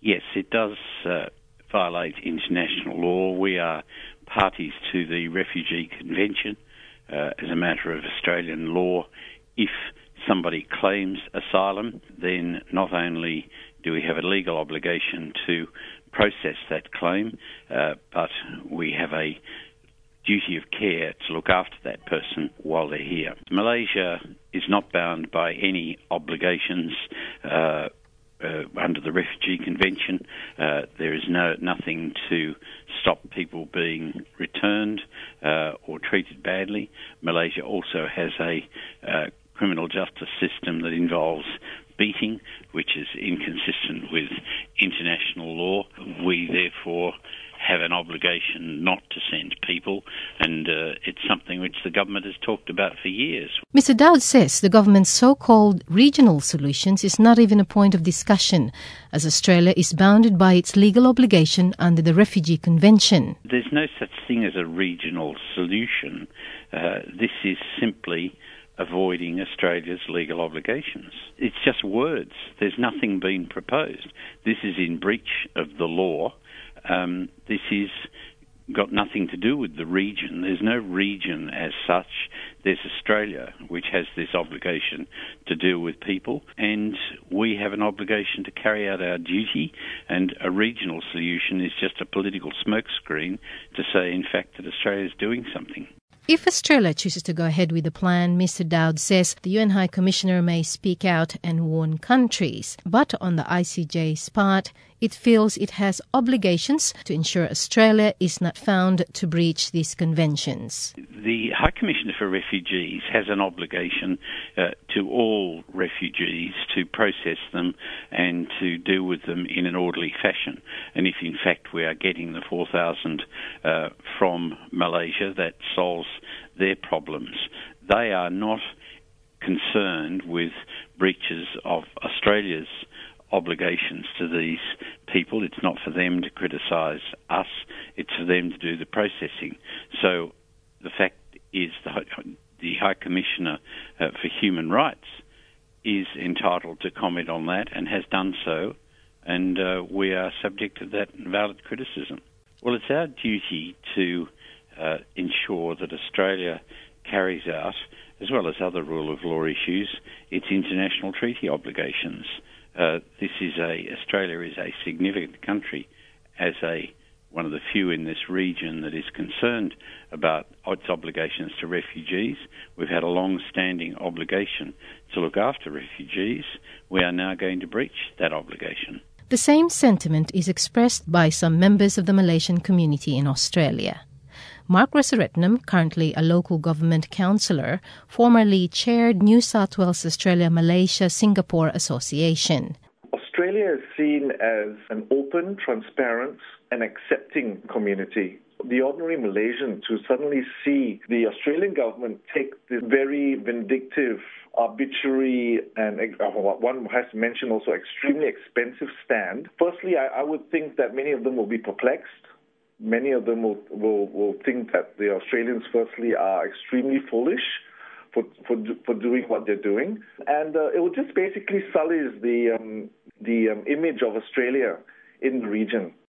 Yes, it does violate international law. We are parties to the Refugee Convention. As a matter of Australian law, if somebody claims asylum, then not only do we have a legal obligation to process that claim, but we have a duty of care to look after that person while they're here. Malaysia is not bound by any obligations under the Refugee Convention. There is nothing to stop people being returned or treated badly. Malaysia also has a criminal justice system that involves beating, which is inconsistent with international law. We therefore have an obligation not to send people, and it's something which the government has talked about for years. Mr. Dowd says the government's so-called regional solutions is not even a point of discussion, as Australia is bounded by its legal obligation under the Refugee Convention. There's no such thing as a regional solution. This is simply avoiding Australia's legal obligations. It's just words. There's nothing being proposed. This is in breach of the law. This is got nothing to do with the region. There's no region as such. There's Australia, which has this obligation to deal with people, and we have an obligation to carry out our duty, and a regional solution is just a political smokescreen to say, in fact, that Australia is doing something. If Australia chooses to go ahead with the plan, Mr. Dowd says the UN High Commissioner may speak out and warn countries. But on the ICJ's part, it feels it has obligations to ensure Australia is not found to breach these conventions. The High Commissioner for Refugees has an obligation to all refugees to process them and to deal with them in an orderly fashion. And if in fact we are getting the 4,000 from Malaysia, that solves their problems. They are not concerned with breaches of Australia's obligations to these people. It's not for them to criticise us, it's for them to do the processing. So the fact is the High Commissioner for Human Rights is entitled to comment on that and has done so, and we are subject to that valid criticism. Well, it's our duty to ensure that Australia carries out, as well as other rule of law issues, its international treaty obligations. Australia is a significant country as one of the few in this region that is concerned about its obligations to refugees. We've had a long-standing obligation to look after refugees. We are now going to breach that obligation. The same sentiment is expressed by some members of the Malaysian community in Australia. Mark Rasaratnam, currently a local government councillor, formerly chaired New South Wales Australia-Malaysia-Singapore Association. Australia is seen as an open, transparent and accepting community. The ordinary Malaysian to suddenly see the Australian government take this very vindictive, arbitrary, and one has mentioned also extremely expensive stand. Firstly, I would think that many of them will be perplexed. Many of them will think that the Australians, firstly, are extremely foolish for doing what they're doing, and it will just basically sully the image of Australia in the region.